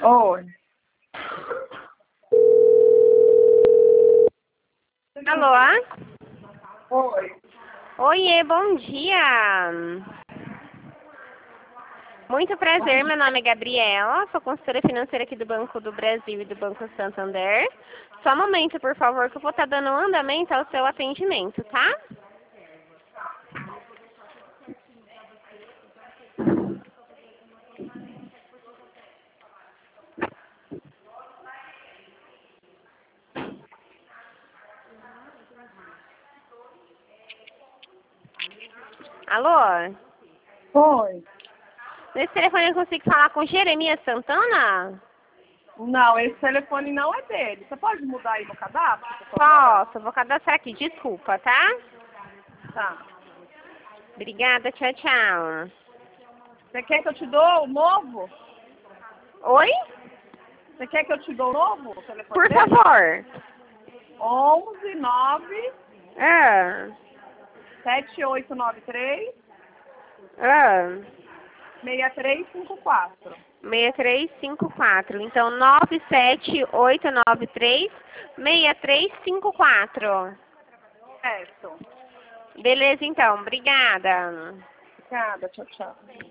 Oi. Alô? Oi. Oiê, bom dia. Muito prazer, meu nome é Gabriela, sou consultora financeira aqui do Banco do Brasil e do Banco Santander. Só um momento, por favor, que eu vou estar dando andamento ao seu atendimento, tá? Alô? Oi. Nesse telefone eu consigo falar com Jeremias Santana? Não, esse telefone não é dele. Você pode mudar aí no cadastro, por favor? Posso, vou cadastrar aqui, desculpa, tá? Tá. Obrigada, tchau, tchau. Você quer que eu te dou o novo? Oi? Você quer que eu te dou o novo o telefone Por dele? favor. 11 9 Ah, 7893 ah. 6354. 6354. Então, 97893-6354. Certo. Beleza, então. Obrigada. Obrigada. Tchau, tchau.